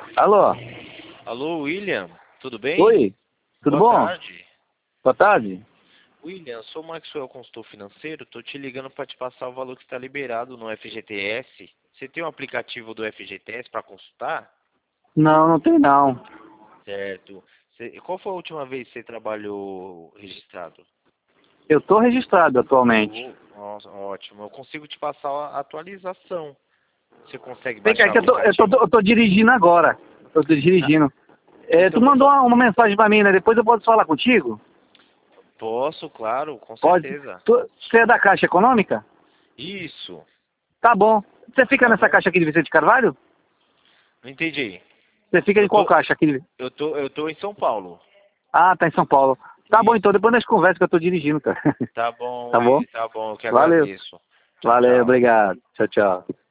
Alô? Alô, William, tudo bem? Oi? Tudo Boa bom? tarde. Boa tarde. William, sou o Maxwell, consultor financeiro. Tô te ligando para te passar o valor que está liberado no FGTS. Você tem um aplicativo do FGTS para consultar? Não, não tem não. Certo. Qual foi a última vez que você trabalhou registrado? Eu tô registrado atualmente. Nossa, ótimo. Eu consigo te passar a atualização. Você consegue Vem cá, baixar o que eu tô dirigindo agora. Eu tô Ah, dirigindo. Tu então mandou uma mensagem pra mim, né? Depois eu posso falar contigo? posso, claro, com Pode. certeza. Você é da Caixa Econômica? Isso. Tá bom. Você fica Tá nessa bom? caixa aqui de Vicente Carvalho? Não entendi. Você fica em Eu qual tô, caixa aqui? eu tô em São Paulo. Ah, tá em São Paulo. Tá bom, então Isso. depois nós conversamos que eu tô dirigindo, cara. Tá bom, Tá bom? Willy, tá bom, eu que Valeu. agradeço. Tchau, Valeu, tchau. obrigado. Tchau, tchau.